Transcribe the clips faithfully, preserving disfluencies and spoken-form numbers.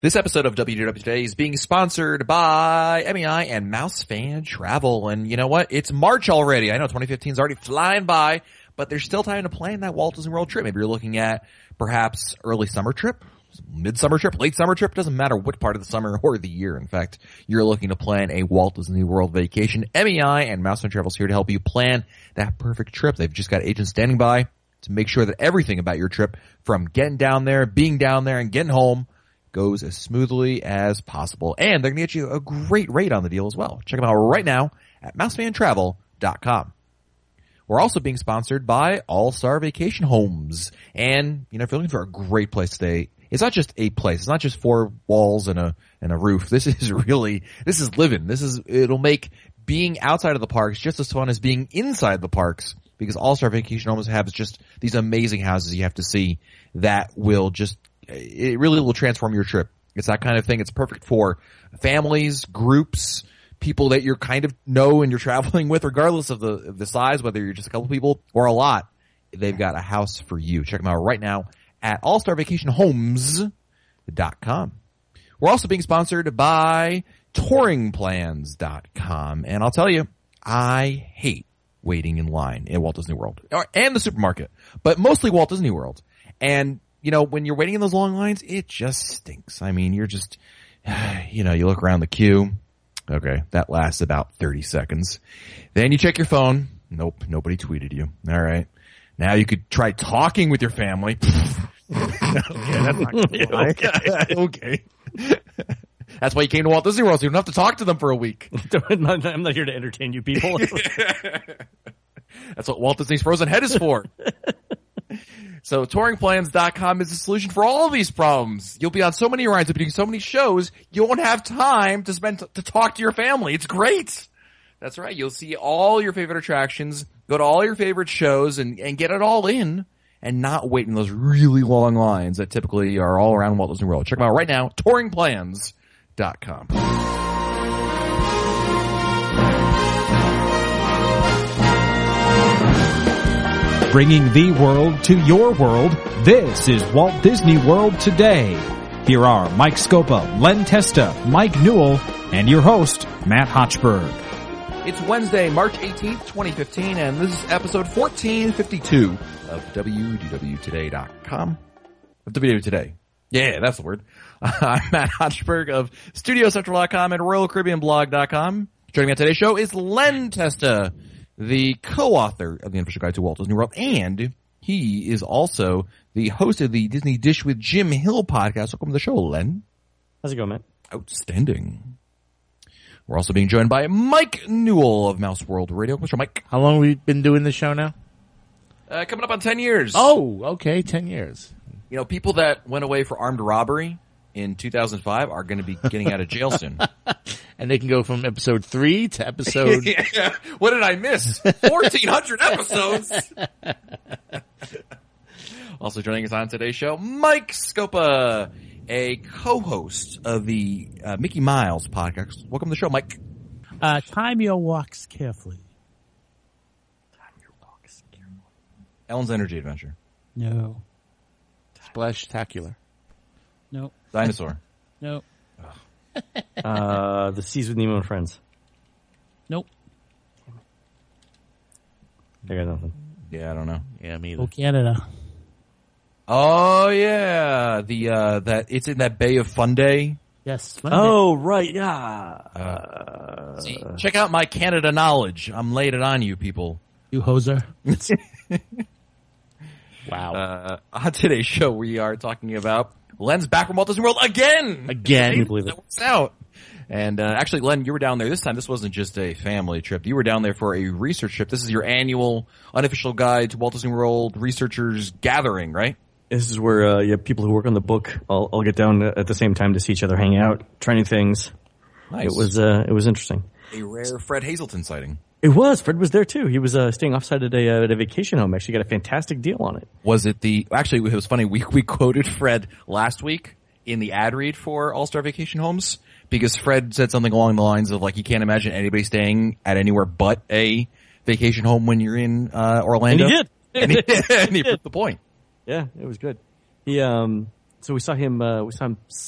This episode of W D W Today is being sponsored by M E I and Mouse Fan Travel. And you know what? It's March already. I know twenty fifteen is already flying by, but there's still time to plan that Walt Disney World trip. Maybe you're looking at perhaps early summer trip, midsummer trip, late summer trip. Doesn't matter what part of the summer or the year. In fact, you're looking to plan a Walt Disney World vacation. M E I and Mouse Fan Travel is here to help you plan that perfect trip. They've just got agents standing by to make sure that everything about your trip, from getting down there, being down there, and getting home, goes as smoothly as possible. And they're going to get you a great rate on the deal as well. Check them out right now at mouse fan travel dot com. We're also being sponsored by All-Star Vacation Homes. And, you know, if you're looking for a great place to stay, it's not just a place. It's not just four walls and a, and a roof. This is really, this is living. This is, it'll make being outside of the parks just as fun as being inside the parks, because All-Star Vacation Homes have just these amazing houses you have to see that will just, it really will transform your trip. It's that kind of thing. It's perfect for families, groups, people that you're kind of know and you're traveling with, regardless of the of the size, whether you're just a couple people or a lot. They've got a house for you. Check them out right now at all star vacation homes dot com. We're also being sponsored by touring plans dot com. And I'll tell you, I hate waiting in line at Walt Disney World and the supermarket, but mostly Walt Disney World. And you know, when you're waiting in those long lines, it just stinks. I mean, you're just, you know, you look around the queue. Okay, that lasts about thirty seconds. Then you check your phone. Nope, nobody tweeted you. All right. Now you could try talking with your family. Okay, that's not cool. Okay. Okay. That's why you came to Walt Disney World, so you don't have to talk to them for a week. I'm not, I'm not here to entertain you people. That's what Walt Disney's Frozen Head is for. So touring plans dot com is the solution for all of these problems. You'll be on so many rides, you'll be doing so many shows, you won't have time to spend t- to talk to your family. It's great. That's right. You'll see all your favorite attractions, go to all your favorite shows, and, and get it all in, and not wait in those really long lines that typically are all around Walt Disney World. Check them out right now, touring plans dot com. Bringing the world to your world, this is Walt Disney World Today. Here are Mike Scopa, Len Testa, Mike Newell, and your host, Matt Hochberg. It's Wednesday, March eighteenth, twenty fifteen, and this is episode fourteen fifty-two of W D W today dot com. Of W D W Today. Yeah, that's the word. I'm Matt Hochberg of studio central dot com and royal caribbean blog dot com. Joining me on today's show is Len Testa, the co-author of the Unofficial Guide to Walt Disney World, and he is also the host of the Disney Dish with Jim Hill podcast. Welcome to the show, Len. How's it going, Matt? Outstanding. We're also being joined by Mike Newell of Mouse World Radio. Mister Mike. How long have we been doing this show now? Uh, coming up on ten years. Oh, okay, ten years. You know, people that went away for armed robbery in two thousand five are going to be getting out of jail soon. And they can go from episode three to episode... Yeah. What did I miss? fourteen hundred episodes! Also joining us on today's show, Mike Scopa, a co-host of the uh, Mickey Miles podcast. Welcome to the show, Mike. Uh, time your walks carefully. Time your walks carefully. Ellen's Energy Adventure. No. Splashtacular. No. Dinosaur. No. Uh, the Seas with Nemo and Friends. Nope. I got nothing. Yeah, I don't know. Yeah, me either. Oh, Canada. Oh yeah, the uh that it's in that Bay of Fundy. Yes. Monday. Oh, right, yeah. Uh, see, check out my Canada knowledge. I'm laying it on you, people. You hoser. Wow. Uh, on today's show, we are talking about Len's back from Walt Disney World again. Again. I can't believe it. That works out. And uh, actually, Len, you were down there this time. This wasn't just a family trip. You were down there for a research trip. This is your annual unofficial guide to Walt Disney World researchers gathering, right? This is where uh, you have people who work on the book all, all get down at the same time to see each other hang out, try new things. Nice. It was uh, it was interesting. A rare Fred Hazelton sighting. It was. Fred was there too. He was uh, staying offsite at a, uh, at a vacation home. Actually got a fantastic deal on it. Was it the, actually it was funny, we, we quoted Fred last week in the ad read for All-Star Vacation Homes because Fred said something along the lines of like, you can't imagine anybody staying at anywhere but a vacation home when you're in, uh, Orlando. And he did. And he, and he put the point. Yeah, it was good. He, um, so we saw him, uh, we saw him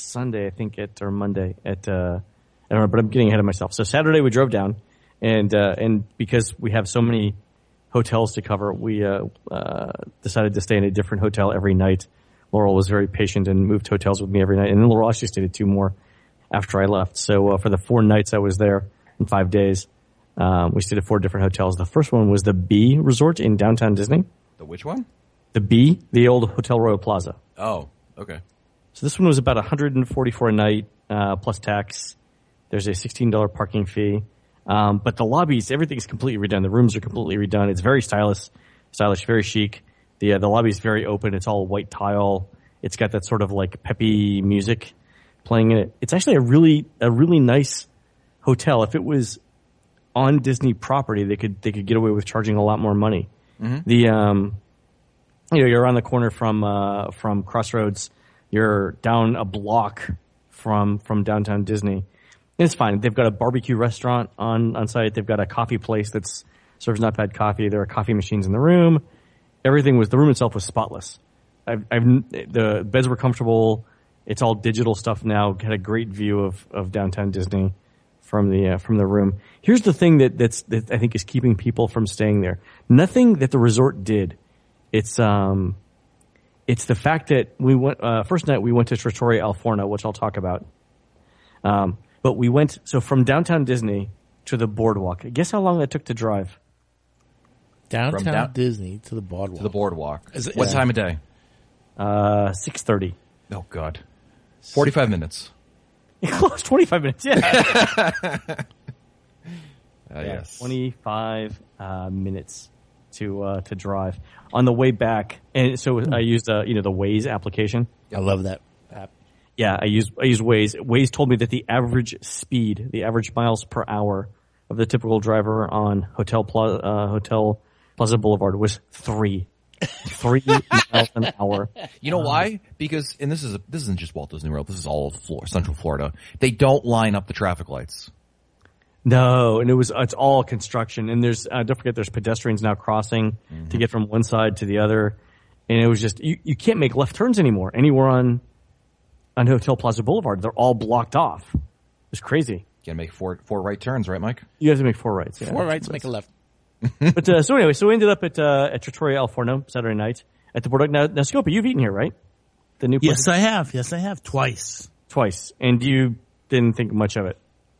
Sunday, I think, at or Monday at uh, I don't know, but I'm getting ahead of myself. So Saturday we drove down, and uh, and because we have so many hotels to cover, we uh, uh, decided to stay in a different hotel every night. Laurel was very patient and moved hotels with me every night, and then Laurel actually stayed at two more after I left. So uh, for the four nights I was there in five days, um, we stayed at four different hotels. The first one was the B Resort in downtown Disney. The which one? The B, the old Hotel Royal Plaza. Oh, okay. So this one was about one hundred forty-four a night uh, plus tax. There's a sixteen dollars parking fee. Um, but the lobbies, everything's completely redone. The rooms are completely redone. It's very stylish, stylish, very chic. The uh, the lobby is very open. It's all white tile. It's got that sort of like peppy music playing in it. It's actually a really a really nice hotel. If it was on Disney property, they could they could get away with charging a lot more money. Mm-hmm. The um, you know, you're around the corner from uh, from Crossroads. You're down a block from from downtown Disney. It's fine. They've got a barbecue restaurant on on site. They've got a coffee place that serves not bad coffee. There are coffee machines in the room. Everything was, the room itself was spotless. I've, I've, the beds were comfortable. It's all digital stuff now. Had a great view of, of downtown Disney from the, uh, from the room. Here's the thing that, that's, that I think is keeping people from staying there. Nothing that the resort did. It's, um, it's the fact that we went, uh, first night we went to Trattoria Al Forno, which I'll talk about. Um, but we went, so from downtown Disney to the boardwalk. Guess how long that took to drive? Downtown down- Disney to the boardwalk. To the boardwalk. Is it- what yeah. time of day? Uh, six thirty. Oh, God. forty-five minutes. Close, twenty-five minutes, yeah. Uh, yes. twenty-five uh, minutes to uh, to drive. On the way back, and so I used uh, you know the Waze application. I love that app. Yeah, I use I use Waze. Waze told me that the average speed, the average miles per hour of the typical driver on Hotel Pla- uh, Hotel Plaza Boulevard was three. Three miles an hour. You know why? Because, and this is a, this isn't just Walt Disney World. This is all of Florida, Central Florida. They don't line up the traffic lights. No, and it was it's all construction, and there's uh, don't forget there's pedestrians now crossing mm-hmm. to get from one side to the other, and it was just you, you can't make left turns anymore anywhere on on Hotel Plaza Boulevard. They're all blocked off. It's crazy. You gotta make four four right turns, right, Mike? You have to make four rights. Yeah. Four rights, make a left. But uh, so anyway, so we ended up at uh, at Trattoria Al Forno Saturday night at the boardwalk. Now, now Scopa, you've eaten here, right? The new place? Yes, I have. Yes, I have twice. Twice, and you didn't think much of it.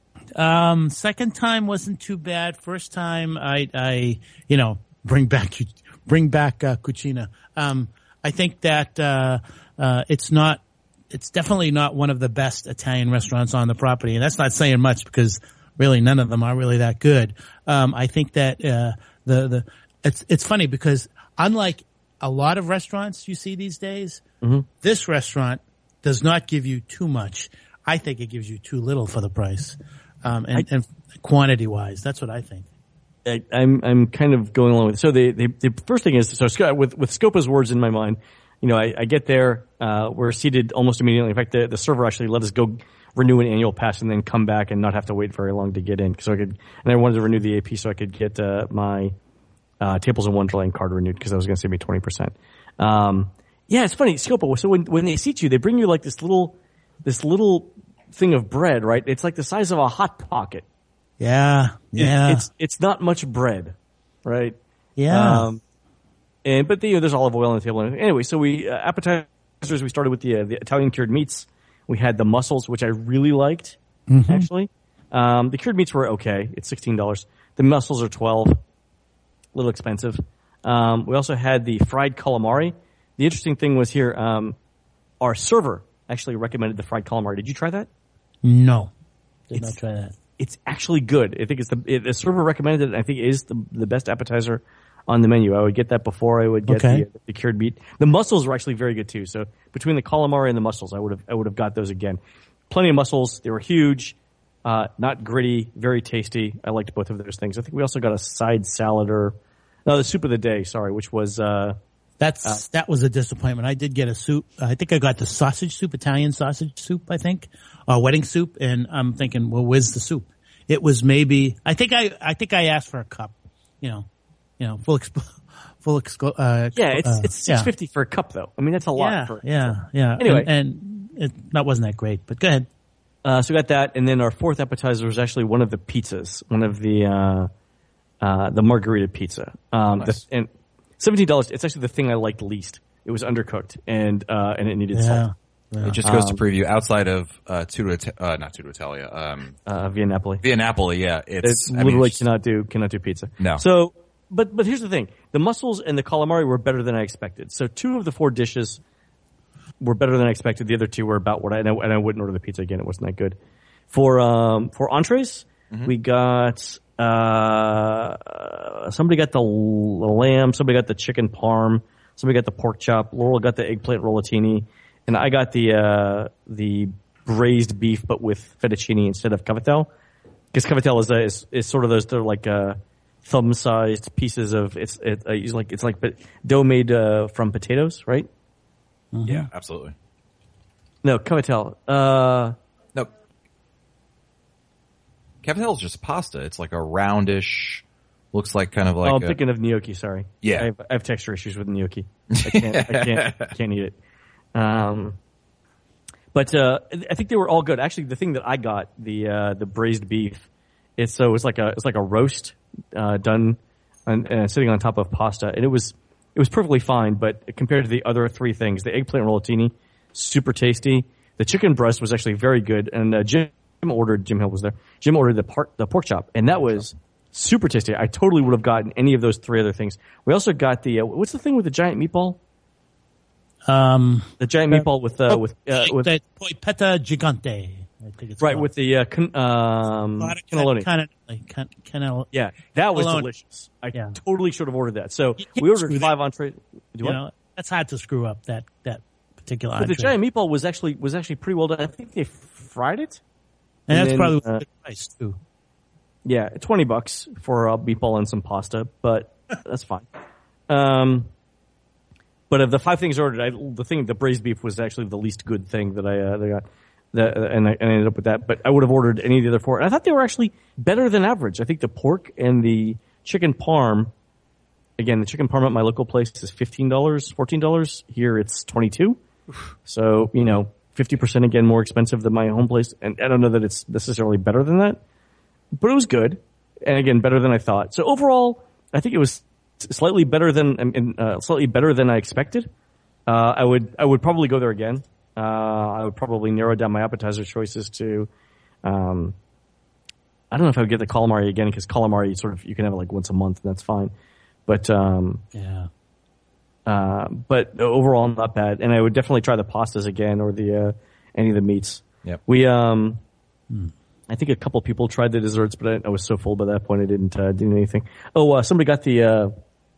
Um, second time wasn't too bad. First time, I, I, you know, bring back, bring back uh, Cucina. Um, I think that uh, uh, it's not, it's definitely not one of the best Italian restaurants on the property, and that's not saying much because really none of them are really that good. Um, I think that uh, the the it's it's funny because unlike a lot of restaurants you see these days, mm-hmm. this restaurant does not give you too much. I think it gives you too little for the price. Um, and, I, and quantity wise, that's what I think. I, I'm I'm kind of going along with it. So the, the the first thing is so Scott, with with Scopa's words in my mind, you know, I, I get there, uh, we're seated almost immediately. In fact, the, the server actually let us go renew an annual pass and then come back and not have to wait very long to get in. So I could, and I wanted to renew the A P so I could get uh, my uh, Tables in Wonderland card renewed because I was going to save me twenty percent. Um, yeah, it's funny, Scopa. So when when they seat you, they bring you like this little this little. thing of bread, right? It's like the size of a hot pocket. Yeah, yeah. It's it's not much bread, right? Yeah. Um, and but the, you know, there's olive oil on the table. Anyway, so we uh, appetizers. We started with the uh, the Italian cured meats. We had the mussels, which I really liked. Mm-hmm. Actually, um, the cured meats were okay. It's sixteen dollars. The mussels are twelve. A little expensive. Um, we also had the fried calamari. The interesting thing was here, um, our server actually recommended the fried calamari. Did you try that? No, did it's, not try that. It's actually good. I think it's the it, the server recommended it. I think it is the the best appetizer on the menu. I would get that before I would get okay. the, the cured meat. The mussels were actually very good too. So between the calamari and the mussels, I would have I would have got those again. Plenty of mussels. They were huge, uh, not gritty, very tasty. I liked both of those things. I think we also got a side salad or no, the soup of the day. Sorry, which was. Uh, That's uh, that was a disappointment. I did get a soup. I think I got the sausage soup, Italian sausage soup. I think, or wedding soup, and I'm thinking, well, where's the soup? It was maybe. I think I. I think I asked for a cup. You know, you know, full expo, full expo. Uh, yeah, it's uh, it's six fifty yeah. for a cup though. I mean, that's a lot. Yeah, for yeah, yeah. Anyway, and, and it that wasn't that great. But go ahead. Uh, so we got that, and then our fourth appetizer was actually one of the pizzas, one of the uh, uh, the margarita pizza. Um, Nice. the, and seventeen dollars. It's actually the thing I liked least. It was undercooked, and uh, and it needed Yeah. salt. It just goes Um, to preview outside of uh, Tudo, Ita- uh, not Tudo Italia, um, Uh, Via Napoli. Via Napoli. Yeah, it's It I mean, literally it's- cannot do cannot do pizza. No. So, but but here's the thing: the mussels and the calamari were better than I expected. So two of the four dishes were better than I expected. The other two were about what I and I, and I wouldn't order the pizza again. It wasn't that good. For um for entrees, Mm-hmm. we got uh somebody got the, l- the lamb, somebody got the chicken parm, somebody got the pork chop. Laurel got the eggplant rollatini, and I got the uh the braised beef but with fettuccine instead of cavatello. Because cavatello is, a, is is sort of those they're like uh, thumb-sized pieces of it's it, uh, it's like it's like but dough made uh, from potatoes, right? yeah, absolutely. No, cavatello. Uh, No, Cavatello is just pasta. It's like a roundish, looks like kind of like oh, I'm a, thinking of gnocchi. Sorry. Yeah. I have, I have texture issues with gnocchi. I can't. I can't. I can't eat it. Um, but uh, I think they were all good. Actually, the thing that I got the uh, the braised beef, it's so it's like a it's like a roast uh, done and uh, sitting on top of pasta, and it was it was perfectly fine. But compared to the other three things, the eggplant rollatini, super tasty. The chicken breast was actually very good, and uh, Jim ordered. Jim Hill was there. Jim ordered the part the pork chop, and that was super tasty. I totally would have gotten any of those three other things. We also got the uh, what's the thing with the giant meatball? Um, The giant meatball with uh, with uh, with the Poipetta Gigante. I think it's right called. with the uh, con- um cannelloni. Kind of like can, cannel. Yeah, that was Cannelloni. delicious. I Yeah. totally should have ordered that. So You can't we ordered screw that. five entrees. Do You what? know, that's hard to screw up that that particular. But the entree. giant meatball was actually was actually pretty well done. I think they fried it. and that's then, probably uh, the price too. Yeah, twenty bucks for a meatball and some pasta, but that's fine. Um, but of the five things ordered, I, the thing, the braised beef was actually the least good thing that I, uh, that I got. That, uh, and, I, and I ended up with that, but I would have ordered any of the other four. And I thought they were actually better than average. I think the pork and the chicken parm, again, the chicken parm at my local place is fifteen dollars, fourteen dollars. Here it's twenty-two. So, you know, fifty percent again more expensive than my home place. And I don't know that it's necessarily better than that, but it was good. And again, better than I thought. So overall, I think it was slightly better than, and, uh, slightly better than I expected. Uh, I would, I would probably go there again. Uh, I would probably narrow down my appetizer choices to, um, I don't know if I would get the calamari again because calamari sort of, you can have it like once a month and that's fine. But, um, Yeah. uh, but overall not bad. And I would definitely try the pastas again or the, uh, any of the meats. Yep. We, um, I think a couple people tried the desserts, but I, I was so full by that point I didn't, uh, do anything. Oh, uh, somebody got the, uh,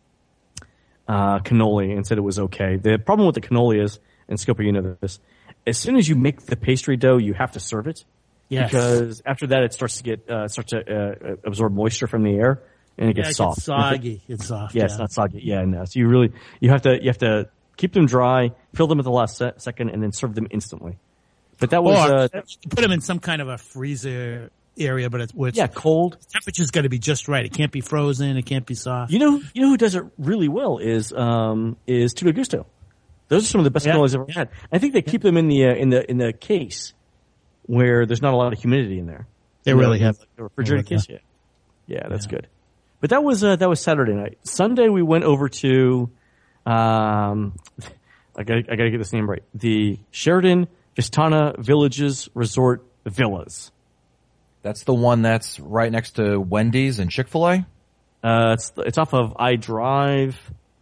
uh, cannoli and said it was okay. The problem with the cannoli is, and Scopa, you know this, as soon as you make the pastry dough, you have to serve it. Yes. Because after that, it starts to get, uh, starts to, uh, absorb moisture from the air and it Yeah, gets it soft. gets soggy. It's soft. Yeah, yeah. it's not soggy. Yeah, no. So you really, you have to, you have to keep them dry, fill them at the last se- second, and then serve them instantly. But that was, Or uh, put them in some kind of a freezer area, but it's, where it's yeah, cold. temperature's got to be just right. It can't be frozen. It can't be soft. You know, you know who does it really well is, um, is Tutto Gusto. Those are some of the best Yeah. cannolis I've ever had. I think they keep them in the, uh, in the, in the case where there's not a lot of humidity in there. They You know, really have. the refrigerated Yeah. case. Yeah. Yeah, that's good. But that was, uh, that was Saturday night. Sunday we went over to, um, I gotta, I gotta get this name right. The Sheridan Vistana Villages Resort Villas. That's the one that's right next to Wendy's and Chick-fil-A? Uh, it's, it's off of I Drive.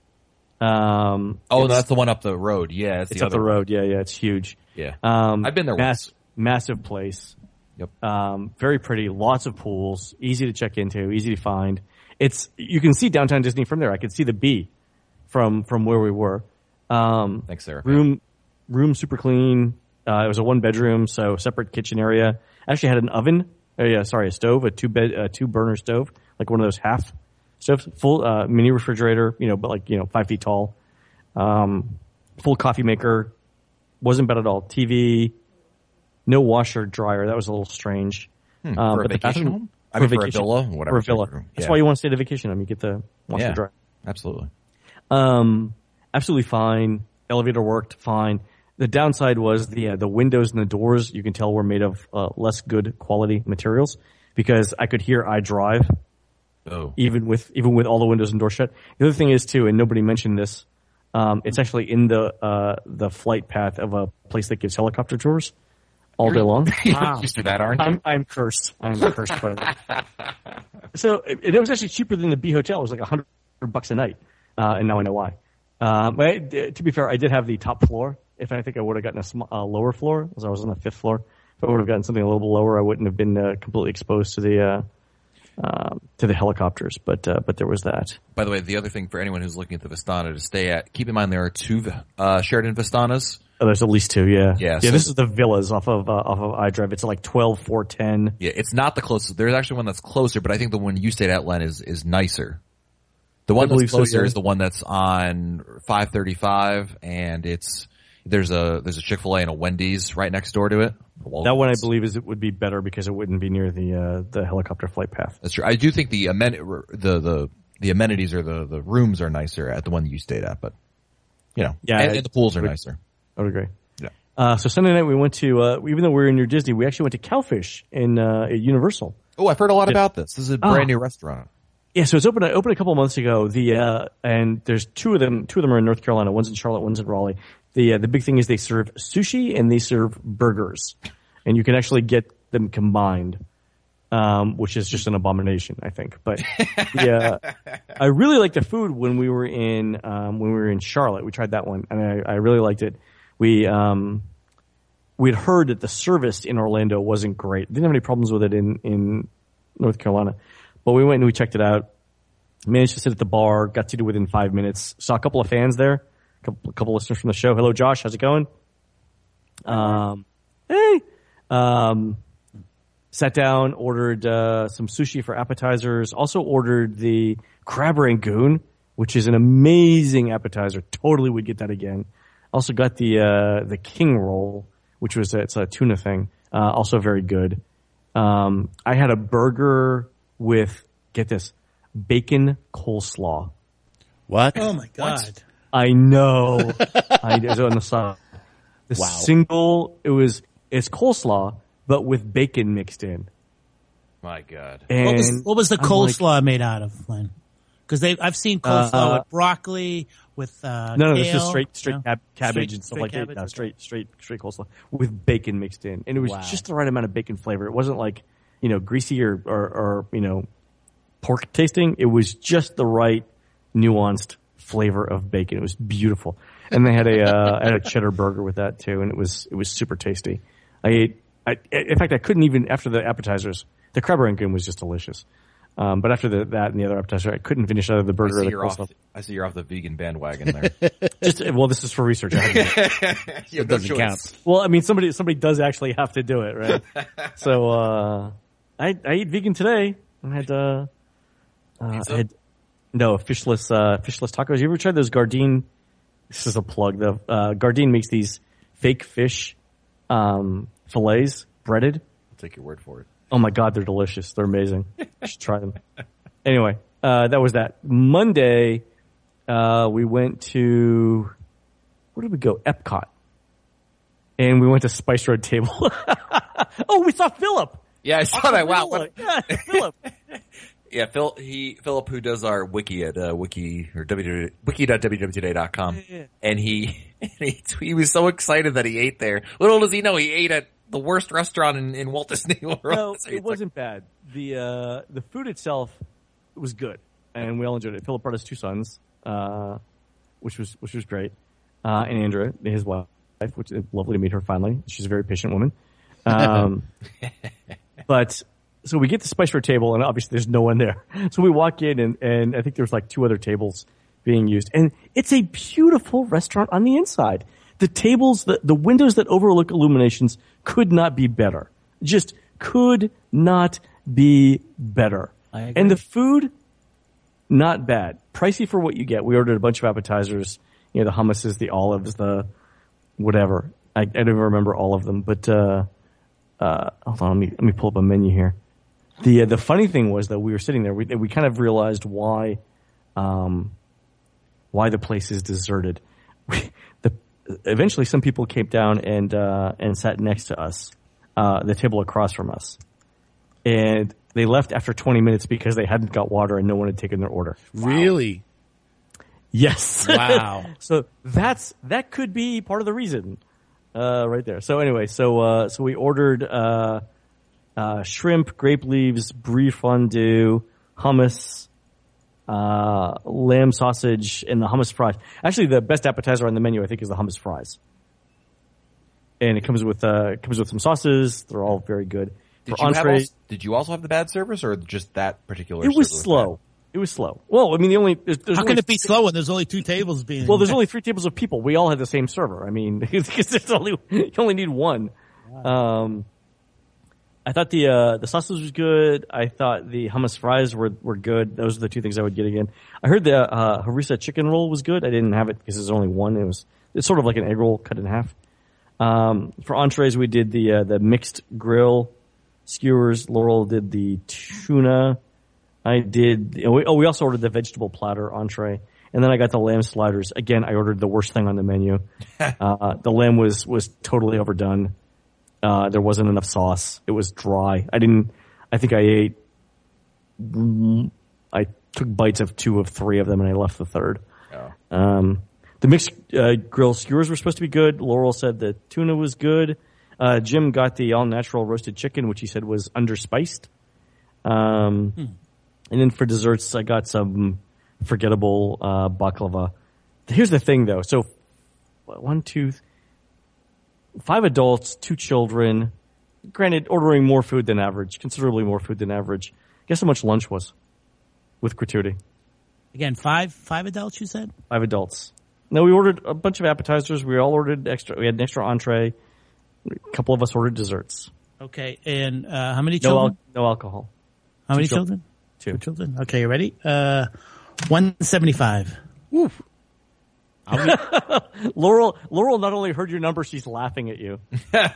Um, Oh, it's, that's the one up the road. Yeah, it's, it's the up other the road. Yeah, yeah, it's huge. Yeah. Um, I've been there mass, once. Massive place. Yep. Um, very pretty. Lots of pools. Easy to check into. Easy to find. It's, you can see downtown Disney from there. I could see the B from, from where we were. Um, Thanks, Sarah. room, room super clean. Uh, it was a one bedroom, so separate kitchen area. Actually had an oven. Oh yeah, sorry, a stove, a two bed, uh, two burner stove, like one of those half stoves. Full, uh, mini refrigerator, you know, but like, you know, five feet tall. Um, full coffee maker. Wasn't bad at all. T V. No washer dryer. That was a little strange. Hmm, Um, for a but the vacation bathroom- home? I for mean, for a vacation- villa, whatever. For a villa. That's Yeah. why you want to stay at a vacation home. You get the washer Yeah, dryer. absolutely. Um, absolutely fine. Elevator worked fine. The downside was the uh, the windows and the doors. You can tell were made of uh, less good quality materials because I could hear I drive. Oh. Even with even with all the windows and doors shut. The other thing is too, and nobody mentioned this. Um, it's actually in the uh, the flight path of a place that gives helicopter tours all day long. You're used to that, aren't you? I'm, I'm cursed. I'm cursed by that. So it, it was actually cheaper than the B hotel. It was like a hundred bucks a night, uh, and now I know why. Uh, but I, to be fair, I did have the top floor. If I think I would have gotten a sm- uh, lower floor, as I was on the fifth floor. If I would have gotten something a little bit lower, I wouldn't have been uh, completely exposed to the uh, um, to the helicopters. But uh, but there was that. By the way, the other thing for anyone who's looking at the Vistana to stay at, keep in mind there are two uh, Sheraton Vistanas. Oh, there's at least two, yeah. Yeah, yeah so this is the villas off of uh, off of iDrive. It's like twelve, four ten. Yeah, it's not the closest. There's actually one that's closer, but I think the one you stayed at, Len, is is nicer. The one that's closer so, yeah. is the one that's on five thirty-five, and it's there's a there's a Chick-fil-A and a Wendy's right next door to it. That one I believe is it would be better because it wouldn't be near the uh, the helicopter flight path. That's true. I do think the amen- the the the amenities or the the rooms are nicer at the one that you stayed at, but you know, yeah, and, and the pools are would, nicer. I would agree. Yeah. Uh, so Sunday night we went to uh, even though we were in New Disney, we actually went to Cowfish in uh, at Universal. Oh, I've heard a lot yeah. about this. This is a brand oh. new restaurant. Yeah, so it's open opened a couple months ago. The uh, and there's two of them. Two of them are in North Carolina. One's in Charlotte. One's in Raleigh. The uh, the big thing is they serve sushi and they serve burgers, and you can actually get them combined, um, which is just an abomination, I think. But yeah, I really liked the food when we were in um, when we were in Charlotte. We tried that one, and I, I really liked it. We um, we'd heard that the service in Orlando wasn't great. Didn't have any problems with it in in North Carolina. But we went and we checked it out, managed to sit at the bar, got seated within five minutes, saw a couple of fans there, a couple, a couple listeners from the show. Hello, Josh. How's it going? Um, hey. Um, sat down, ordered uh, some sushi for appetizers, also ordered the crab rangoon, which is an amazing appetizer. Totally would get that again. Also got the uh, the king roll, which was a, it's a tuna thing, uh, also very good. Um, I had a burger with, get this, bacon coleslaw. What? Oh my God. What? I know. I was on the side. The wow. single, it was, it's coleslaw, but with bacon mixed in. My God. And What was, what was the I'm coleslaw like, made out of, Len? Because they, I've seen coleslaw Uh, with broccoli, with uh, No, no, kale, this is straight, straight no? cab- cabbage Straight- and stuff straight like cabbage, that. No, okay. straight, straight, straight coleslaw with bacon mixed in. And it was Wow. just the right amount of bacon flavor. It wasn't like, you know, greasy or, or, or, you know, pork tasting. It was just the right nuanced flavor of bacon. It was beautiful. And they had a, uh, had a cheddar burger with that too. And it was, it was super tasty. I ate, I, in fact, I couldn't even, after the appetizers, the crab rangoon was just delicious. Um, but after the, that and the other appetizer, I couldn't finish either the burger I or see, the you're off, coleslaw. I see you're off the vegan bandwagon there. Just, well, this is for research. I haven't It doesn't count. Well, I mean, somebody somebody does actually have to do it, right? So, uh, I I eat vegan today. I had uh, uh I had no fishless uh fishless tacos. You ever tried those Gardein? This is a plug. The uh, Gardein makes these fake fish um fillets breaded. I'll take your word for it. Oh my God, they're delicious. They're amazing. You should try them. Anyway, uh, that was that. Monday, uh, we went to, where did we go? Epcot. And we went to Spice Road Table. Oh, we saw Philip. Yeah, I saw that. Wow. Philip. Yeah, Philip. Yeah, Phil, he, Philip, who does our wiki at, uh, wiki, or w, wiki dot w w today dot com. Yeah. And he, and he, he was so excited that he ate there. Little does he know, he ate at the worst restaurant in, in Walt Disney World. No, So it it's wasn't bad. The, uh, the food itself was good. And we all enjoyed it. Philip brought his two sons, uh, which was, which was great. Uh, and Andrea, his wife, which is lovely to meet her finally. She's a very patient woman. Um, but, so we get to Spice Road Table, and obviously there's no one there. So we walk in, and, and I think there's like two other tables being used. And it's a beautiful restaurant on the inside. The tables, the, the windows that overlook Illuminations could not be better. Just could not be better. I agree. And the food, not bad. Pricey for what you get. We ordered a bunch of appetizers, you know, the hummuses, the olives, the whatever. I, I don't even remember all of them, but, uh, uh, hold on, let me, let me pull up a menu here. The, uh, the funny thing was that we were sitting there, we, we kind of realized why, um, why the place is deserted. We, the, eventually some people came down and uh, and sat next to us, uh, the table across from us, and they left after twenty minutes because they hadn't got water and no one had taken their order. Really? Yes. Wow. So that's that could be part of the reason, uh, right there. So anyway, so uh, so we ordered uh, uh, shrimp, grape leaves, brie fondue, hummus, uh, lamb sausage, and the hummus fries. Actually, the best appetizer on the menu, I think, is the hummus fries. And it comes with uh, it comes with some sauces. They're all very good. Did For you, have entree, also, did you also have the bad service, or just that particular? it was service slow. bad? It was slow. Well, I mean, the only there's, there's How only can it be slow when there's only two tables being? Well, there's only three tables of people. We all had the same server. I mean, because there's only you only need one. Um, I thought the uh, the sausage was good. I thought the hummus fries were were good. Those are the two things I would get again. I heard the uh, harissa chicken roll was good. I didn't have it because there's only one. It was it's sort of like an egg roll cut in half. Um, for entrees, we did the uh, the mixed grill skewers. Laurel did the tuna. I did. Oh, we also ordered the vegetable platter entree, and then I got the lamb sliders. Again, I ordered the worst thing on the menu. uh, the lamb was was totally overdone. Uh, there wasn't enough sauce. It was dry. I didn't. I think I ate. I took bites of two of three of them, and I left the third. Oh. Um, the mixed uh, grill skewers were supposed to be good. Laurel said the tuna was good. Uh, Jim got the all natural roasted chicken, which he said was underspiced. Um. Hmm. And then for desserts, I got some forgettable uh, baklava. Here's the thing, though. So, one, two, five adults, two children. Granted, ordering more food than average, considerably more food than average. Guess how much lunch was with gratuity? Again, five five adults, you said? Five adults. No, we ordered a bunch of appetizers. We all ordered extra. We had an extra entree. A couple of us ordered desserts. Okay, and uh, how many No, children? al- no alcohol. How many Two children? Two. Two children. Okay, you ready? Uh, one seventy-five. Woof. Laurel, Laurel not only heard your number, she's laughing at you.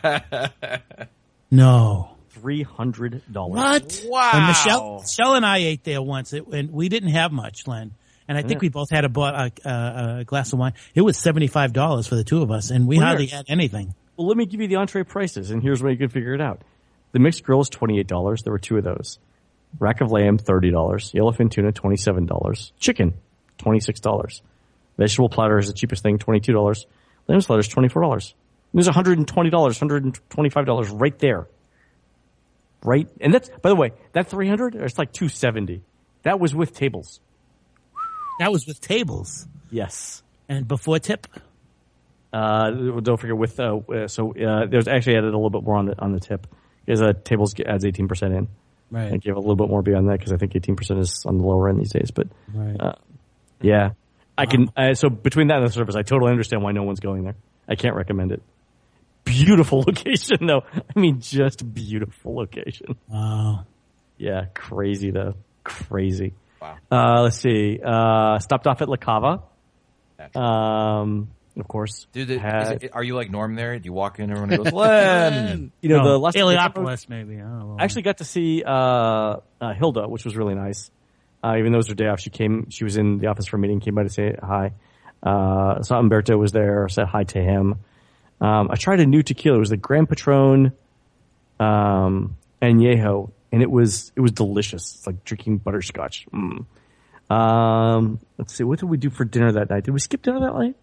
No. Three hundred dollars. What? Wow. When Michelle, Michelle and I ate there once, it, and we didn't have much, Len. And I think Yeah. we both had a, bought a, a, a glass of wine. It was seventy-five dollars for the two of us, and we Well, hardly here. had anything. Well, let me give you the entree prices, and here's where you can figure it out. The mixed grill is twenty-eight dollars. There were two of those. Rack of lamb, thirty dollars. Yellowfin tuna, twenty-seven dollars. Chicken, twenty-six dollars. Vegetable platter is the cheapest thing, twenty-two dollars. Lamb sliders, twenty-four dollars. There's one hundred twenty dollars, one hundred twenty-five dollars right there. Right? And that's, by the way, that three hundred dollars, it's like two hundred seventy dollars. That was with tables. That was with tables. Yes. And before tip? Uh, don't forget with, uh, uh, so, uh, there's actually added a little bit more on the, on the tip. Because, uh, tables adds eighteen percent in. Right. I give a little bit more beyond that because I think eighteen percent is on the lower end these days. But, Right. uh, yeah. I can, uh, so between that and the service, I totally understand why no one's going there. I can't recommend it. Beautiful location though. I mean, just beautiful location. Wow. Yeah, crazy though. Crazy. Wow. Uh, let's see. Uh, stopped off at La Cava. Gotcha. Um, of course. Dude, is had- it, are you like Norm there? Do you walk in and everyone goes, Len? you know, No, the last Heliopolis, maybe. I don't know. I actually got to see uh, uh, Hilda, which was really nice. Uh, even though it was her day off, she came. She was in the office for a meeting. Came by to say hi. Uh, saw Umberto was there. Said hi to him. Um, I tried a new tequila. It was the Gran Patron um, Añejo, and it was it was delicious. It's like drinking butterscotch. Mm. Um, let's see. What did we do for dinner that night? Did we skip dinner that night?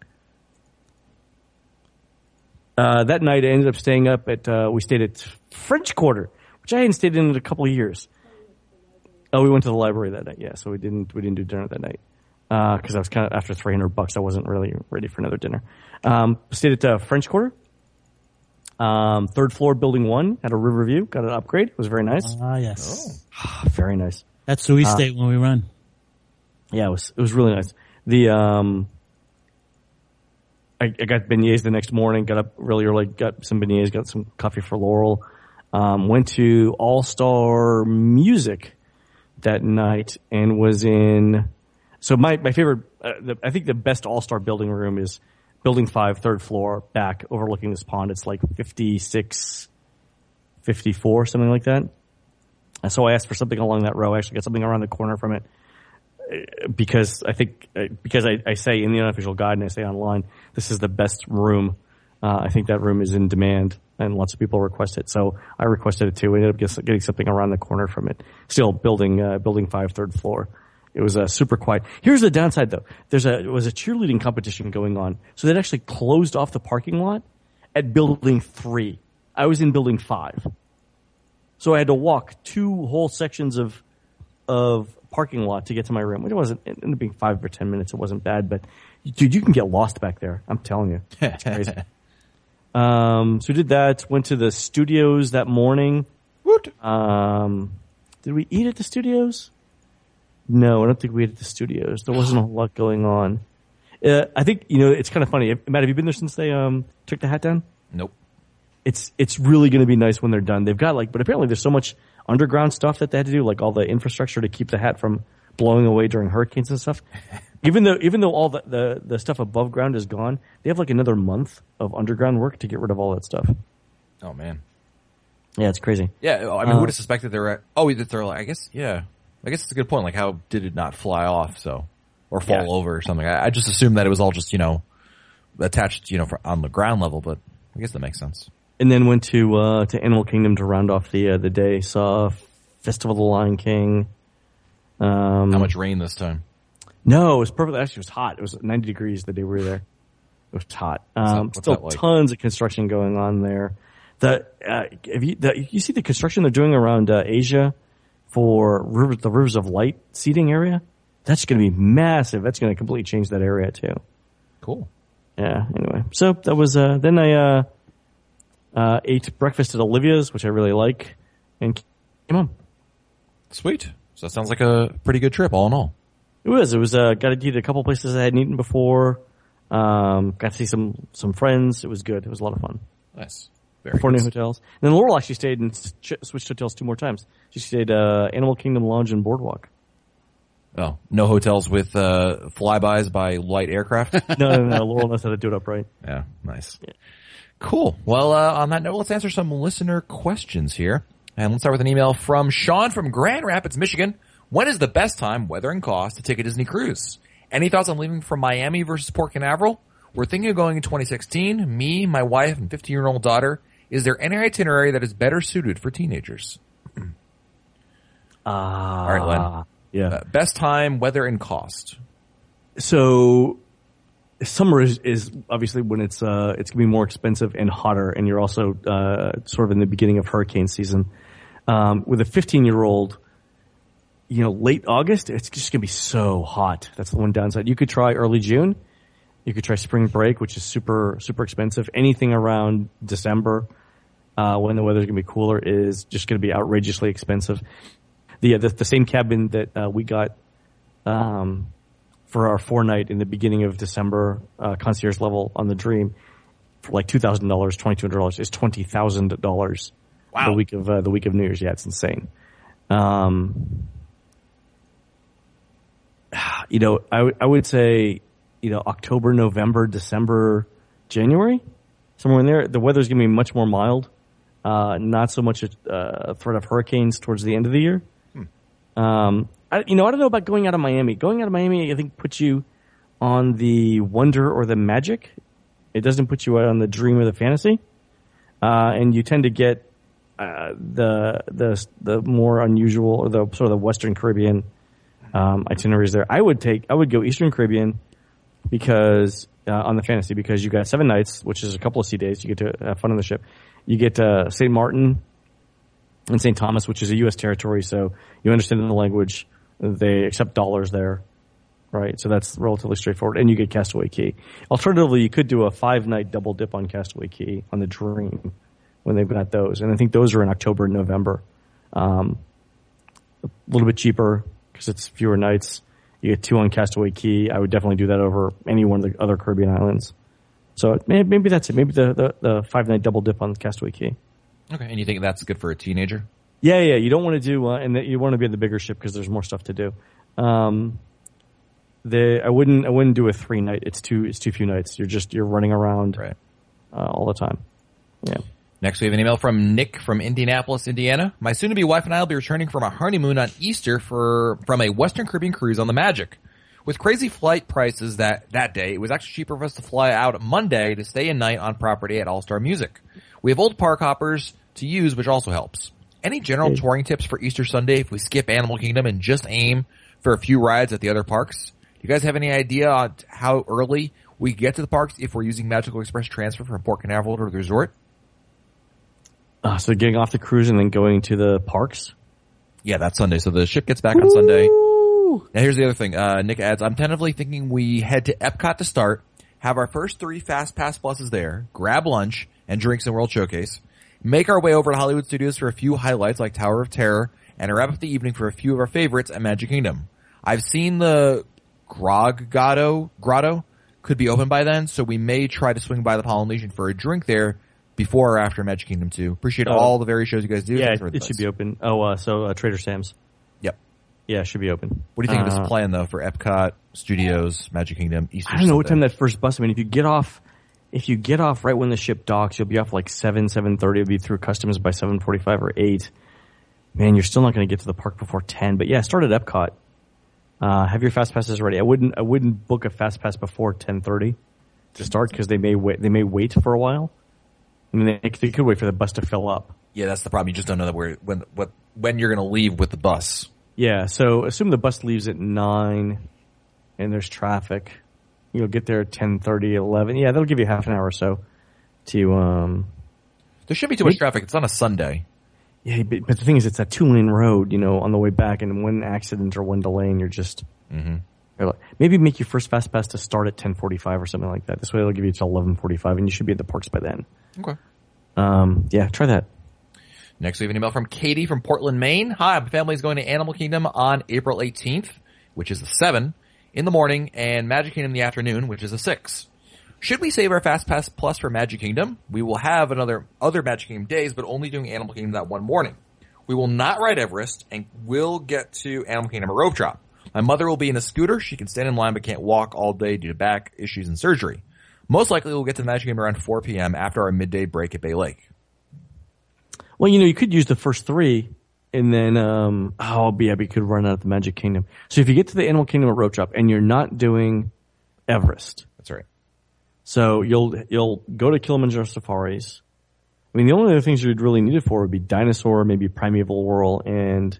Uh, that night, I ended up staying up at. Uh, we stayed at French Quarter, which I hadn't stayed in in a couple of years. Oh, we went to the library that night. Yeah, so we didn't we didn't do dinner that night because uh, I was kind of after three hundred bucks. I wasn't really ready for another dinner. Um, stayed at uh, French Quarter, um, third floor, building one. Had a river view. Got an upgrade. It was very nice. Ah, yes. Very nice. That's where we stay when we run. Yeah, it was it was really nice. The um, I, I got beignets the next morning. Got up really early. Got some beignets. Got some coffee for Laurel. Um, went to All Star Music that night and was in. So my my favorite, uh, the, I think the best All Star building room is Building Five, third floor, back overlooking this pond. It's like fifty-six, fifty-four, something like that. And so I asked for something along that row. I actually got something around the corner from it. because I think uh, because I, I say in the unofficial guide and I say online, this is the best room. Uh, I think that room is in demand, and lots of people request it. So I requested it too. We ended up get, getting something around the corner from it. Still building uh, building five, third floor. It was uh, super quiet. Here's the downside though. There's a it was a cheerleading competition going on, so they actually closed off the parking lot at building three. I was in building five, so I had to walk two whole sections of of parking lot to get to my room. It wasn't it ended up being five or ten minutes. It wasn't bad, but dude, you can get lost back there. I'm telling you, it's crazy. Um, so we did that, went to the studios that morning. Woot. Um, did we eat at the studios? No, I don't think we ate at the studios. There wasn't a whole lot going on. Uh, I think, you know, it's kind of funny. Matt, have you been there since they, um, took the hat down? Nope. It's, it's really going to be nice when they're done. They've got like, but apparently there's so much underground stuff that they had to do, like all the infrastructure to keep the hat from blowing away during hurricanes and stuff. Even though, even though all the, the, the stuff above ground is gone, they have like another month of underground work to get rid of all that stuff. Oh man. Yeah, it's crazy. Yeah, I mean, Uh, who would have suspected they were at, oh, that they're like, I guess, yeah. I guess it's a good point. Like, how did it not fly off, so, or fall Yeah. over or something? I, I just assumed that it was all just, you know, attached, you know, for, on the ground level, but I guess that makes sense. And then went to, uh, to Animal Kingdom to round off the, uh, the day. Saw Festival of the Lion King. Um, How much rain this time? No, it was perfect. Actually, it was hot. It was ninety degrees the day we were there. It was hot. Um, what's still that like? tons of construction going on there. The, uh, have you, the, you see the construction they're doing around, uh, Asia for river, the Rivers of Light seating area? That's going to be massive. That's going to completely change that area too. Cool. Yeah. Anyway, so that was, uh, then I, uh, uh, ate breakfast at Olivia's, which I really like, and came home. Sweet. So that sounds like a pretty good trip, all in all. It was. It was. Uh, got to eat at a couple places I hadn't eaten before. Um, got to see some some friends. It was good. It was a lot of fun. Nice. Very Four good. new hotels. And then Laurel actually stayed and ch- switched hotels two more times. She stayed uh, Animal Kingdom Lounge and Boardwalk. Oh, no hotels with uh, flybys by light aircraft? No, no, no. Laurel knows how to do it upright. Yeah, nice. Cool. Well, uh, on that note, let's answer some listener questions here. And let's start with an email from Sean from Grand Rapids, Michigan. When is the best time, weather and cost, to take a Disney cruise? Any thoughts on leaving from Miami versus Port Canaveral? We're thinking of going in twenty sixteen. Me, my wife, and fifteen-year-old daughter. Is there any itinerary that is better suited for teenagers? Ah, All right, Len. Yeah. Uh, best time, weather, and cost. So summer is, is obviously when it's uh it's gonna be more expensive and hotter, and you're also uh sort of in the beginning of hurricane season. Um, with a fifteen year old, you know, late August, it's just gonna be so hot. That's the one downside. You could try early June. You could try spring break, which is super super expensive. Anything around December, uh, when the weather's gonna be cooler, is just gonna be outrageously expensive. The the, the same cabin that uh, we got um, for our four night in the beginning of December, uh, concierge level on the Dream, for like two thousand dollars, twenty two hundred dollars, is twenty thousand dollars. Wow. The week of uh, the week of New Year's, yeah, it's insane. Um, you know, I w- I would say, you know, October, November, December, January, somewhere in there. The weather's gonna be much more mild. Uh, not so much a uh, threat of hurricanes towards the end of the year. Um, I, you know, I don't know about going out of Miami. Going out of Miami, I think, puts you on the wonder or the magic. It doesn't put you out on the dream or the fantasy. Uh, and you tend to get uh, the the the more unusual or the sort of the Western Caribbean um, itineraries there. I would take, I would go Eastern Caribbean because uh, on the fantasy because you got seven nights, which is a couple of sea days. You get to have fun on the ship. You get uh, Saint Martin and Saint Thomas, which is a U S territory, so you understand the language. They accept dollars there, right? So that's relatively straightforward. And you get Castaway Cay. Alternatively, you could do a five-night double dip on Castaway Cay on the Dream when they've got those. And I think those are in October and November. Um, a little bit cheaper because it's fewer nights. You get two on Castaway Cay. I would definitely do that over any one of the other Caribbean islands. So maybe, maybe that's it. Maybe the, the, the five-night double dip on Castaway Cay. Okay, and you think that's good for a teenager? Yeah, yeah. You don't want to do, uh, and the, you want to be on the bigger ship because there's more stuff to do. Um, the I wouldn't, I wouldn't do a three night. It's too, it's too few nights. You're just, you're running around Right. uh, all the time. Yeah. Next, we have an email from Nick from Indianapolis, Indiana. My soon-to-be wife and I will be returning from our honeymoon on Easter for from a Western Caribbean cruise on the Magic. With crazy flight prices that, that day, it was actually cheaper for us to fly out Monday to stay a night on property at All-Star Music. We have old park hoppers to use, which also helps. Any general touring tips for Easter Sunday if we skip Animal Kingdom and just aim for a few rides at the other parks? Do you guys have any idea on how early we get to the parks if we're using Magical Express transfer from Port Canaveral to the resort? Uh, so getting off the cruise and then going to the parks? Yeah, that's Sunday. So the ship gets back on Sunday. Now here's the other thing. Uh, Nick adds, I'm tentatively thinking we head to Epcot to start, have our first three Fast Pass Pluses there, grab lunch and drinks in World Showcase, make our way over to Hollywood Studios for a few highlights like Tower of Terror, and wrap up the evening for a few of our favorites at Magic Kingdom. I've seen the Grog Grotto, Grotto could be open by then, so we may try to swing by the Polynesian for a drink there before or after Magic Kingdom two. Appreciate Oh. all the various shows you guys do. Yeah, Thanks for it, the it should advice. be open. Oh, uh, so uh, Trader Sam's. Yep. Yeah, it should be open. What do you think of Uh, this plan, though, for Epcot, Studios, Magic Kingdom, Easter I don't know what time Sunday? that first bus. I mean, if you get off, if you get off right when the ship docks, you'll be off like seven, seven thirty. You'll be through customs by seven forty-five or eight. Man, you're still not going to get to the park before ten. But yeah, start at Epcot. Uh, have your fast passes ready. I wouldn't, I wouldn't book a fast pass before ten thirty to start because they may wait. They may wait for a while. I mean, they, they could wait for the bus to fill up. Yeah, that's the problem. You just don't know that where when what when you're going to leave with the bus. Yeah, so assume the bus leaves at nine and there's traffic. You'll get there at ten thirty, eleven. Yeah, that'll give you half an hour or so to, um, There shouldn't be too much traffic. It's on a Sunday. yeah, but, but the thing is, it's a two-lane road, you know, on the way back, and one accident or one delay, and you're just, Mm-hmm. you're like, maybe make your first fast pass to start at ten forty-five or something like that. This way it'll give you till eleven forty-five, and you should be at the parks by then. Okay. Um, yeah, try that. Next, we have an email from Katie from Portland, Maine. Hi, my family is going to Animal Kingdom on April eighteenth, which is a seven, in the morning, and Magic Kingdom in the afternoon, which is a six. Should we save our Fast Pass Plus for Magic Kingdom? We will have another other Magic Kingdom days, but only doing Animal Kingdom that one morning. We will not ride Everest, and will get to Animal Kingdom a rope drop. My mother will be in a scooter. She can stand in line but can't walk all day due to back issues and surgery. Most likely we'll get to the Magic Kingdom around four p.m. after our midday break at Bay Lake. Well, you know, you could use the first three, and then, um, oh, yeah, but you could run out of the Magic Kingdom. So if you get to the Animal Kingdom at Rope Drop, and you're not doing Everest, That's right. so you'll you'll go to Kilimanjaro Safaris. I mean, the only other things you'd really need it for would be Dinosaur, maybe Primeval Whirl, and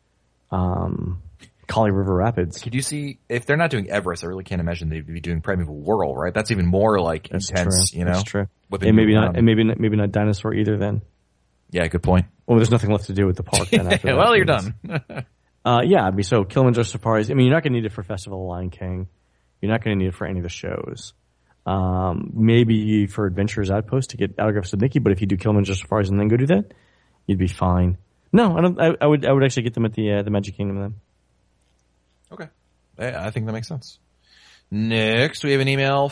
um, Kali River Rapids. Could you see, if they're not doing Everest, I really can't imagine they'd be doing Primeval Whirl, right? That's even more like That's intense, true. you know? That's true. What they And do maybe not, around- and maybe not, maybe not Dinosaur either. Then, Yeah, good point. well, there's nothing left to do with the park. Then after that. Well, you're done. Uh, yeah, I mean, so Kilimanjaro Safaris. I mean, you're not going to need it for Festival of the Lion King. You're not going to need it for any of the shows. Um, maybe for Adventurers Outpost to get autographs with Mickey, but if you do Kilimanjaro Safaris and then go do that, you'd be fine. No, I don't. I, I would. I would actually get them at the uh, the Magic Kingdom then. Okay. Yeah, I think that makes sense. Next, we have an email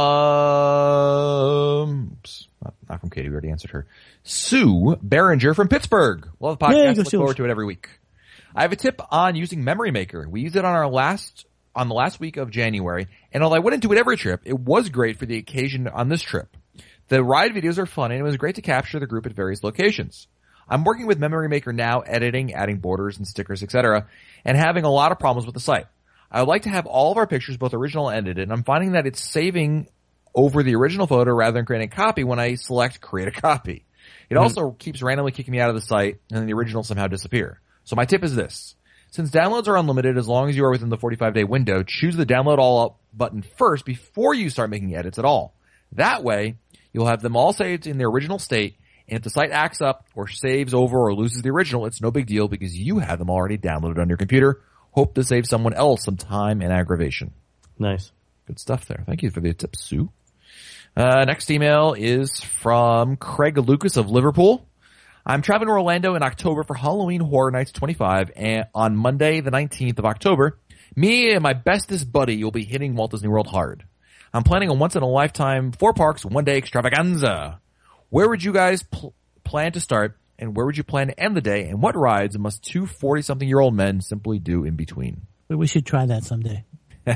from, oops, not, not from Katie, we already answered her. Sue Behringer from Pittsburgh. Love the Yay, podcast. go Look Steelers. forward to it every week. I have a tip on using Memory Maker. We used it on our last, on the last week of January, and although I wouldn't do it every trip, it was great for the occasion on this trip. The ride videos are fun, and it was great to capture the group at various locations. I'm working with Memory Maker now, editing, adding borders and stickers, et cetera, and having a lot of problems with the site. I would like to have all of our pictures, both original and edited, and I'm finding that it's saving over the original photo rather than creating a copy when I select create a copy. It Mm-hmm. also keeps randomly kicking me out of the site, and then the originals somehow disappear. So my tip is this. Since downloads are unlimited as long as you are within the forty-five day window, choose the download all up button first before you start making edits at all. That way, you'll have them all saved in their original state, and if the site acts up or saves over or loses the original, it's no big deal because you have them already downloaded on your computer. Hope to save someone else some time and aggravation. Nice. Good stuff there. Thank you for the tip, Sue. Uh, next email is from Craig Lucas of Liverpool. I'm traveling to Orlando in October for Halloween Horror Nights twenty-five, and on Monday the nineteenth of October, me and my bestest buddy will be hitting Walt Disney World hard. I'm planning a once-in-a-lifetime four parks, one-day extravaganza. Where would you guys pl- plan to start, and where would you plan to end the day, and what rides must two forty-something-year-old men simply do in between? We- We should try that someday. Yeah,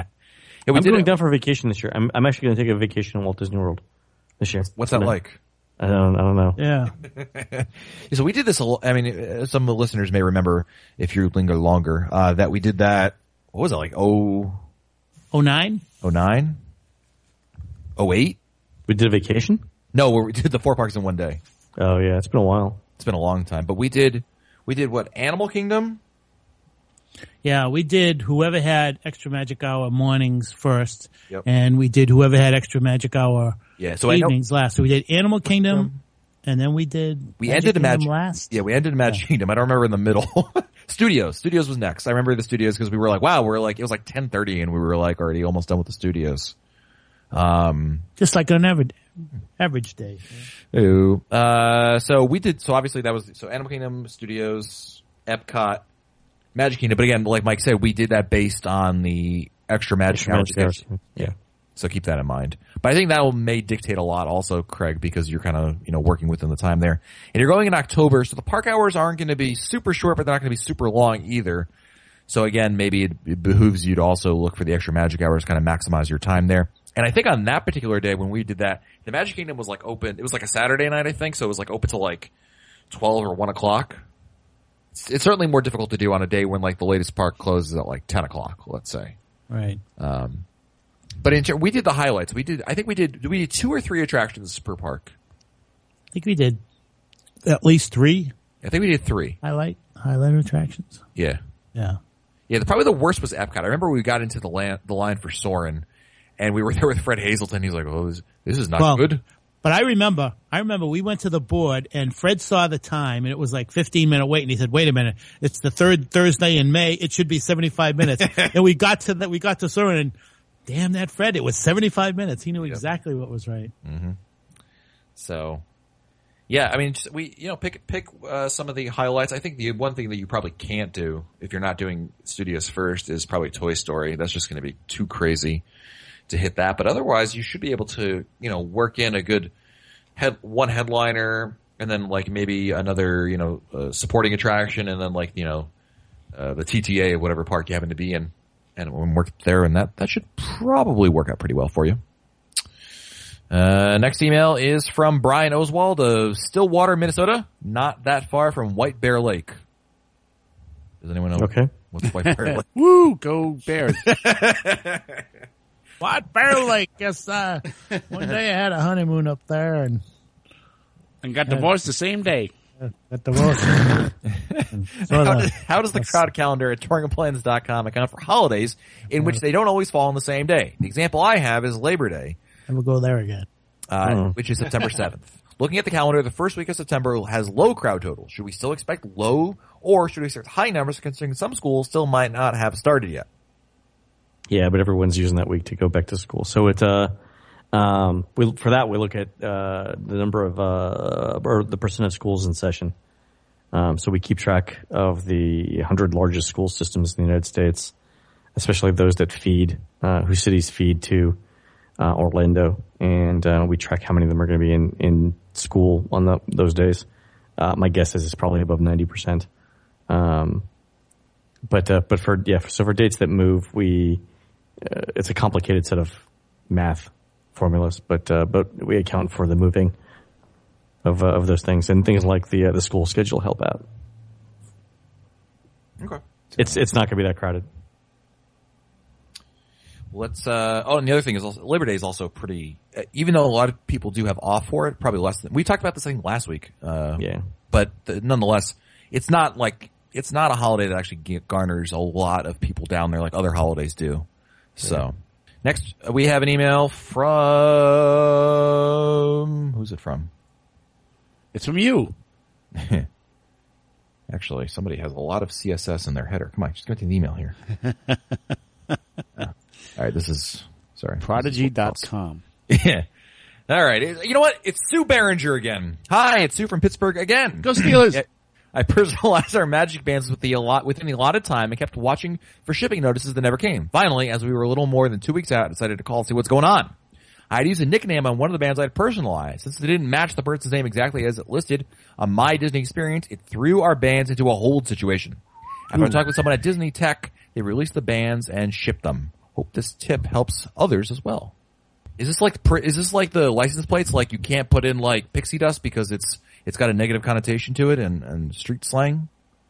we I'm did going it. down for vacation this year. I'm, I'm actually going to take a vacation in Walt Disney World this year. What's that So, like? I don't, I don't know. Yeah. So we did this. A, lo- I mean, uh, some of the listeners may remember if you linger longer uh, that we did that. What was it like? Oh, Oh nine. oh nine, oh eight. We did a vacation? No, we did the four parks in one day. Oh, yeah. It's been a while. It's been a long time, but we did. We did what? Animal Kingdom. Yeah, we did whoever had extra magic hour mornings first, Yep. and we did whoever had extra magic hour Yeah. So I know evenings last. So we did Animal Kingdom, and then we did we Magic ended in Kingdom Magic. last. Yeah, we ended in Magic Kingdom. I don't remember in the middle. Studios. Studios was next. I remember the studios because we were like, wow, we're like, it was like ten thirty and we were like already almost done with the studios. Um, Just like on an average, average day. Ooh. Uh, so we did, so obviously that was, so Animal Kingdom, Studios, Epcot, Magic Kingdom. But again, like Mike said, we did that based on the extra Magic Extra hours. Magic hours. Yeah. So keep that in mind. But I think that will may dictate a lot also, Craig, because you're kind of, you know, working within the time there. And you're going in October, so the park hours aren't going to be super short, but they're not going to be super long either. So again, maybe it, it behooves you to also look for the extra magic hours, kind of maximize your time there. And I think on that particular day when we did that, the Magic Kingdom was like open, it was like a Saturday night, I think, so it was like open till like twelve or one o'clock. It's, it's certainly more difficult to do on a day when like the latest park closes at like ten o'clock, let's say. Right. Um, but in, we did the highlights. We did, I think we did, we did two or three attractions per park. I think we did at least three I think we did three. highlight highlight attractions. Yeah. Yeah. Yeah, the, probably the worst was Epcot. I remember we got into the, land, the line for Soarin', and we were there with Fred Hazelton. He was like, oh, this, this is not Well, good. But I remember, I remember we went to the board and Fred saw the time and it was like fifteen minute wait and he said, wait a minute, it's the third Thursday in May. It should be seventy-five minutes. And we got to that, we got to Soren and damn that Fred, it was seventy-five minutes. He knew exactly what was right. So, yeah, I mean, just, we, you know, pick, pick, uh, some of the highlights. I think the one thing that you probably can't do if you're not doing Studios first is probably Toy Story. That's just going to be too crazy to hit that. But otherwise, you should be able to, you know, work in a good head, one headliner and then like maybe another, you know, uh, supporting attraction and then like, you know, uh, the T T A of whatever park you happen to be in and work there. And that, that should probably work out pretty well for you. Uh, next email is from Brian Oswald of Stillwater, Minnesota. Not that far from White Bear Lake. Does anyone know Okay. what's White Bear Lake? Woo, go Bears. What? Bear Lake. Yes, uh, one day I had a honeymoon up there and And got divorced the same day. got divorced. And so How the- does, how does the crowd calendar at touring and plans dot com account for holidays in which they don't always fall on the same day? The example I have is Labor Day, and we'll go there again. uh, which is September seventh. Looking at the calendar, the first week of September has low crowd total. Should we still expect low or should we expect high numbers considering some schools still might not have started yet? Yeah, but everyone's using that week to go back to school. So it, uh, um, we, for that, we look at, uh, the number of, uh, or the percent of schools in session. Um, so we keep track of the one hundred largest school systems in the United States, especially those that feed, uh, whose cities feed to, uh, Orlando. And, uh, we track how many of them are going to be in, in school on the, those days. Uh, my guess is it's probably above ninety percent. Um, but, uh, but for, yeah, so for dates that move, we, Uh, it's a complicated set of math formulas, but uh, but we account for the moving of uh, of those things, and things like the uh, the school schedule help out. Okay. It's it's not going to be that crowded. Let's, uh, oh, and the other thing is also, Labor Day is also pretty, uh, even though a lot of people do have off for it, probably less than, we talked about this thing last week, uh, Yeah. but the, nonetheless, it's not like, it's not a holiday that actually ge- garners a lot of people down there like other holidays do. So, next, uh, we have an email from, who's it from? It's from you. Actually, somebody has a lot of C S S in their header. Come on, just go to the email here. uh, all right, this is, sorry. Prodigy dot com. Yeah. All right. You know what? It's Sue Behringer again. Hi, it's Sue from Pittsburgh again. Go Steelers. Yeah, I personalized our magic bands with the allot within the allotted time and kept watching for shipping notices that never came. Finally, as we were a little more than two weeks out, I decided to call and see what's going on. I had used a nickname on one of the bands I had personalized. Since it didn't match the person's name exactly as it listed on My Disney Experience, it threw our bands into a hold situation. After I talked with someone at Disney Tech, they released the bands and shipped them. Hope this tip helps others as well. Is this like pr- is this like the license plates? Like you can't put in like pixie dust because it's it's got a negative connotation to it and, and street slang.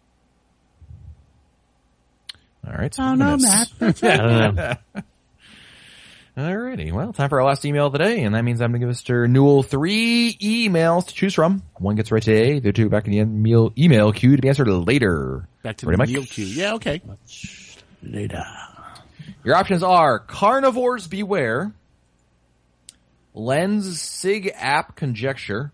All right. Oh no, Matt. That's I don't know. Alrighty. Well, time for our last email of the day, and that means I'm going to give Mister Newell three emails to choose from. One gets right today. The other two back in the email, email queue to be answered later. Back to Ready, the Mike? meal queue. Yeah, okay. Later. Your options are Carnivores Beware, Lens Sig App Conjecture,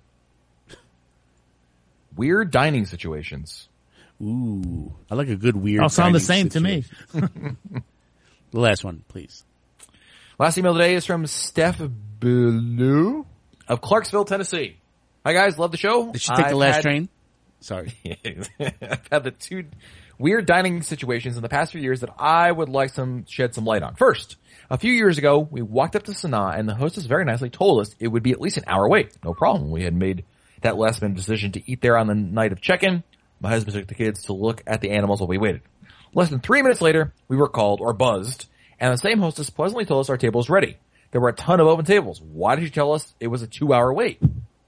Weird Dining Situations. Ooh, I like a good weird. All sound the dining same to me. situation. The last one, please. Last email today is from Steph Blue of Clarksville, Tennessee. Hi guys, love the show. Did she take I've the last had- train? Sorry. I've had the two weird dining situations in the past few years that I would like some shed some light on. First, a few years ago, we walked up to Sanaa and the hostess very nicely told us it would be at least an hour wait. No problem. We had made that last minute decision to eat there on the night of check-in. My husband took the kids to look at the animals while we waited. Less than three minutes later, we were called or buzzed, and the same hostess pleasantly told us our table was ready. There were a ton of open tables. Why did you tell us it was a two-hour wait?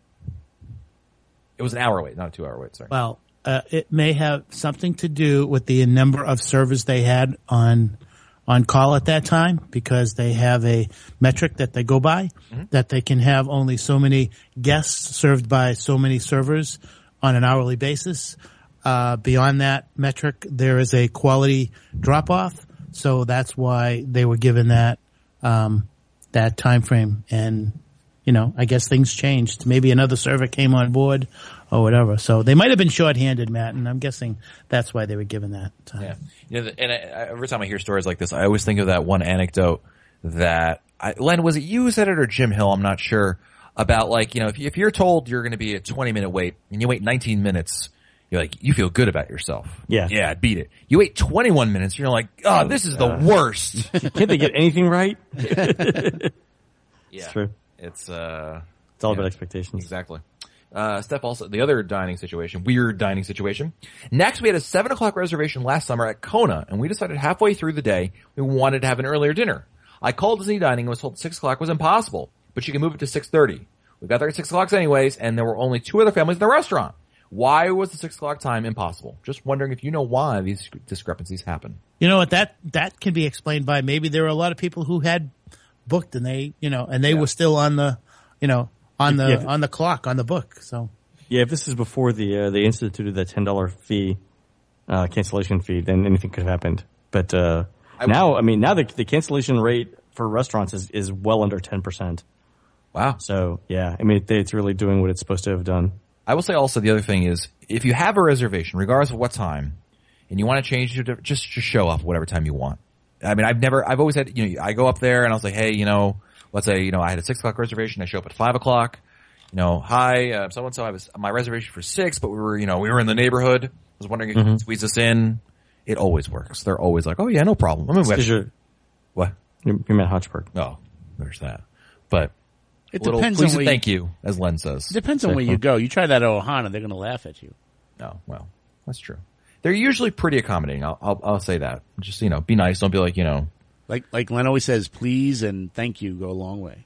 It was an hour wait, not a two-hour wait, sorry. Well, uh, it may have something to do with the number of servers they had on on call at that time, because they have a metric that they go by, mm-hmm. that they can have only so many guests served by so many servers on an hourly basis. Uh, beyond that metric, there is a quality drop-off, so that's why they were given that um, that time frame. And you know, I guess things changed. Maybe another server came on board or whatever. So they might have been short-handed, Matt, and I'm guessing that's why they were given that time. Yeah. You know, and I, I, every time I hear stories like this, I always think of that one anecdote that I, Len, was it you who said it or Jim Hill? I'm not sure. About like, you know, if, you, if you're told you're going to be a twenty minute wait and you wait nineteen minutes, you're like, you feel good about yourself. Yeah. Yeah, beat it. You wait twenty-one minutes, you're like, oh, this is the worst. Can't they get anything right? Yeah. It's true. It's, uh, It's all yeah, about expectations. Exactly. Uh, Steph also, the other dining situation, weird dining situation. Next, we had a seven o'clock reservation last summer at Kona, and we decided halfway through the day we wanted to have an earlier dinner. I called Disney Dining and was told six o'clock was impossible, but she could move it to six thirty. We got there at six o'clock anyways, and there were only two other families in the restaurant. Why was the six o'clock time impossible? Just wondering if you know why these discrepancies happen. You know what? That that can be explained by maybe there were a lot of people who had booked and they, you know, and they Yeah. were still on the, you know, on the Yeah. on the clock on the book. So Yeah, if this is before the uh, they instituted that ten dollar fee, uh, cancellation fee, then anything could have happened. But uh, I now, I mean, now the, the cancellation rate for restaurants is, is well under ten percent. Wow. So yeah, I mean, it's really doing what it's supposed to have done. I will say also the other thing is, if you have a reservation, regardless of what time, and you want to change it, to, just just show up whatever time you want. I mean, I've never, I've always had, you know, I go up there and I was like, hey, you know, let's say, you know, I had a six o'clock reservation, I show up at five o'clock, you know, hi, uh, so and so, I was my reservation for six, but we were, you know, we were in the neighborhood. I was wondering if you could squeeze us in. It always works. They're always like, oh yeah, no problem. I mean, we Because have- you're, what? you're, you're Matt Hodgeberg. Oh, there's that. But It little depends please on and where thank you, as Len says. It depends on where you go. You try that at Ohana, they're going to laugh at you. No, well, that's true. They're usually pretty accommodating. I'll, I'll, I'll say that. Just, you know, be nice. Don't be like, you know. Like like Len always says, please and thank you go a long way.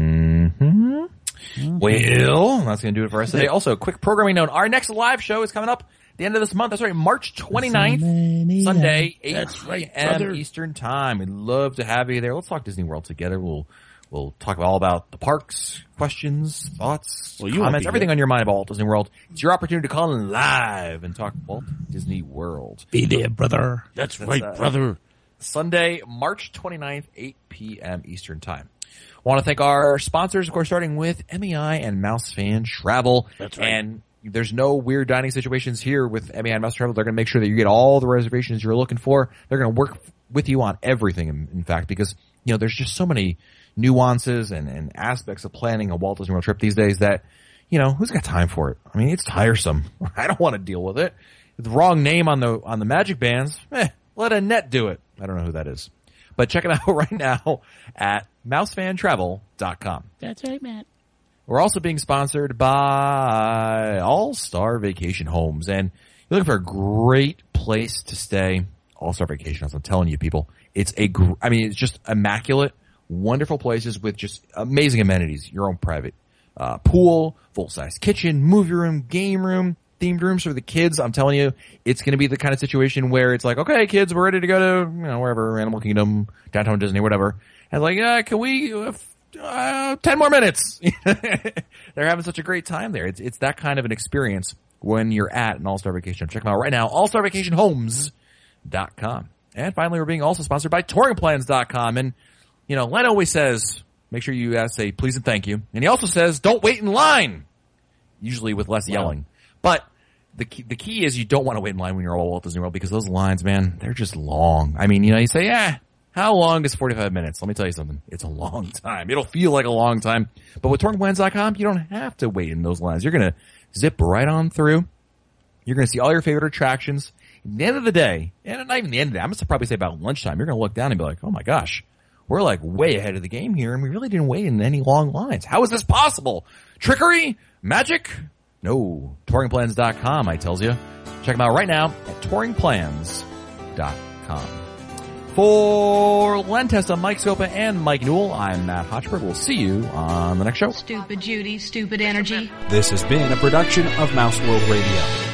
Mm-hmm. Well, that's going to do it for us today. Also, quick programming note. Our next live show is coming up at the end of this month. That's right, March twenty-ninth, Sunday, eight That's right, p.m. brother. Eastern Time. We'd love to have you there. Let's talk Disney World together. We'll we'll talk all about the parks, questions, thoughts, Well, you won't comments, be everything here. on your mind about Walt Disney World. It's your opportunity to call in live and talk Walt Disney World. be there, brother. That's, right, uh, brother. Sunday, March twenty-ninth, eight p.m. Eastern Time. I want to thank our sponsors, of course, starting with M E I and Mouse Fan Travel. That's right. And there's no weird dining situations here with M E I and Mouse Travel. They're going to make sure that you get all the reservations you're looking for. They're going to work with you on everything, in, in fact, because, you know, there's just so many nuances and, and aspects of planning a Walt Disney World trip these days that, you know, who's got time for it? I mean, it's tiresome. I don't want to deal with it. The wrong name on the on the magic bands, eh, let Annette do it. I don't know who that is. But check it out right now at mouse fan travel dot com. That's right, Matt. We're also being sponsored by All-Star Vacation Homes. And you're looking for a great place to stay, All-Star Vacation Homes. I'm telling you, people, it's a, gr- I mean, it's just immaculate. wonderful places with just amazing amenities. Your own private uh, pool, full-size kitchen, movie room, game room, themed rooms for the kids. I'm telling you, it's going to be the kind of situation where it's like, okay, kids, we're ready to go to, you know, wherever, Animal Kingdom, Downtown Disney, whatever. And like, uh, can we, uh, uh, ten more minutes? They're having such a great time there. It's, it's that kind of an experience when you're at an All-Star Vacation. Check them out right now, all star vacation homes dot com. And finally, we're being also sponsored by touring plans dot com. And, you know, Len always says, make sure you uh, say please and thank you. And he also says, don't wait in line. Usually with less yelling. Wow. But the key, the key is you don't want to wait in line when you're at Walt Disney World, because those lines, man, they're just long. I mean, you know, you say, yeah, how long is forty-five minutes? Let me tell you something. It's a long time. It'll feel like a long time. But with touring plans dot com, you don't have to wait in those lines. You're going to zip right on through. You're going to see all your favorite attractions. At the end of the day, and not even the end of the day, I'm going to probably say about lunchtime, you're going to look down and be like, oh my gosh, we're like way ahead of the game here, and we really didn't wait in any long lines. How is this possible? Trickery? Magic? No. touring plans dot com, I tells you. Check them out right now at touring plans dot com. For Len Testa, Mike Scopa, and Mike Newell, I'm Matt Hochberg. We'll see you on the next show. Stupid Judy, stupid energy. This has been a production of Mouse World Radio.